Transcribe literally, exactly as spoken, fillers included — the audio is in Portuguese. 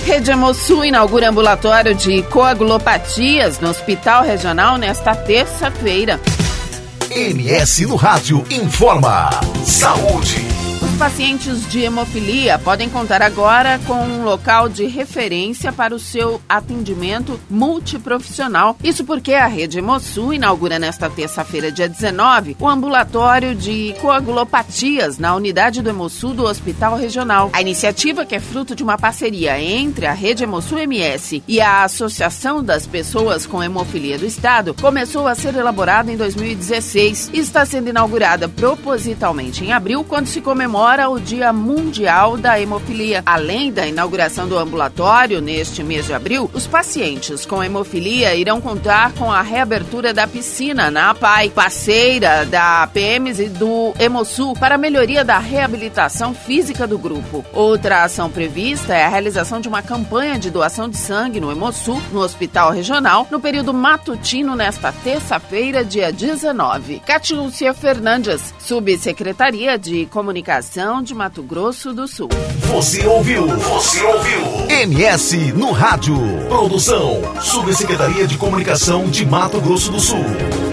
Rede Hemosul inaugura ambulatório de coagulopatias no Hospital Regional nesta terça-feira. M S no Rádio informa. Saúde. Os pacientes de hemofilia podem contar agora com um local de referência para o seu atendimento multiprofissional. Isso porque a Rede Hemosul inaugura nesta terça-feira, dia dezenove, o ambulatório de coagulopatias na unidade do Hemosul do Hospital Regional. A iniciativa, que é fruto de uma parceria entre a Rede Hemosul M S e a Associação das Pessoas com Hemofilia do Estado, começou a ser elaborada em dois mil e dezesseis e está sendo inaugurada propositalmente em abril, quando se comemora o Dia Mundial da Hemofilia. Além da inauguração do ambulatório neste mês de abril, os pacientes com hemofilia irão contar com a reabertura da piscina na APAI, parceira da P M S e do Hemosul, para a melhoria da reabilitação física do grupo. Outra ação prevista é a realização de uma campanha de doação de sangue no Hemosul, no Hospital Regional, no período matutino nesta terça-feira, dia dezenove. Catiúcia Fernandes, Subsecretaria de Comunicação de Mato Grosso do Sul. Você ouviu? Você ouviu? M S no Rádio. Produção, Subsecretaria de Comunicação de Mato Grosso do Sul.